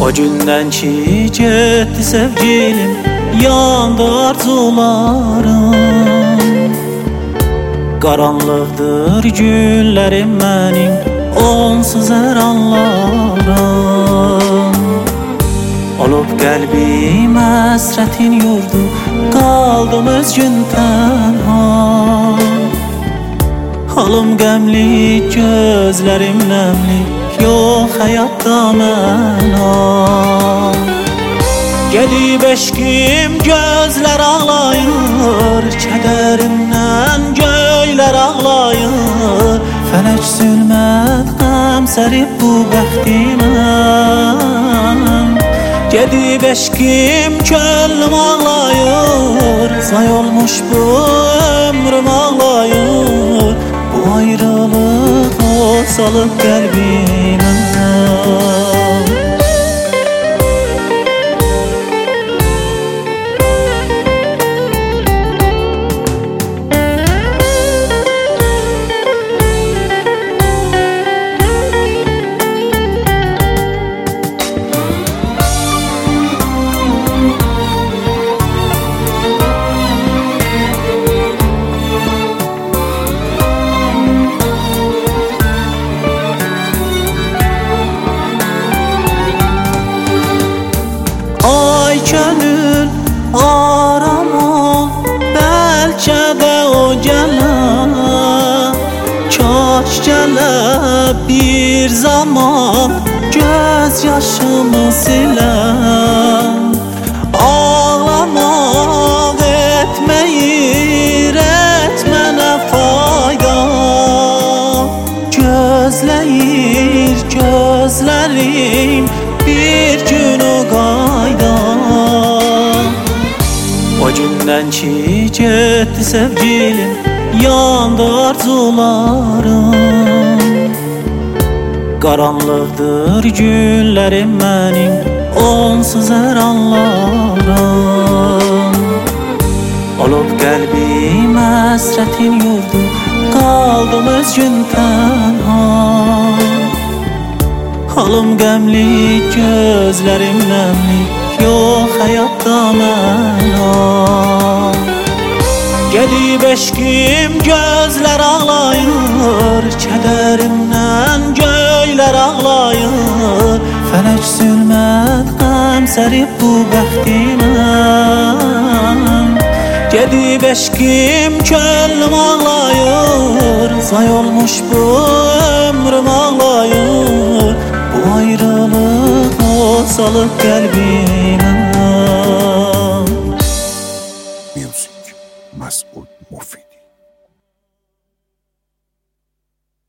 O günden ki gitti sevgilim, yandı arzularım. Karanlıqdır günlərim mənim, onsuz hər anlarım. Olub qəlbim həsrətin yurdu, qaldım öz gün tənha. Halım qəmli, gözlərim nəmli, yox həyatda məna. Gedib eşkim gözlər ağlayır, kədərimdən göylər ağlayır. Fələk zülmət qəm sərib bu bəxtimə. Gedib eşkim könlüm ağlayır, zay olmuş bu ömrüm ağlayır. Bu ayrılıq o salıb qəlbimə. Ay könül arama, bəlkə də o gələ. Kaş gələ bir zaman, göz yaşımı silə. Ağlamaq etməyir, etmənə fayda. Gözləyir gözlərim bir gün o qayda. O gündən ki gitti sevgilim, yandı arzularım. Qaranlıqdır günlərim mənim, onsuz hər anlarım. Olub qəlbim həsrətin yurdu, qaldım öz gün tənha. Halım qəmli, gözlərim nəmli, yox həyatda məna. Gedib eşkim gözlər ağlayır, kədərimdən göylər ağlayır. Fələk zülmət qəm sərib bu bəxtimə. Gedib eşkim könlüm ağlayır, zay olmuş bu ömrüm ağlayır. Bu ayrılıq o salıb qəlbimə.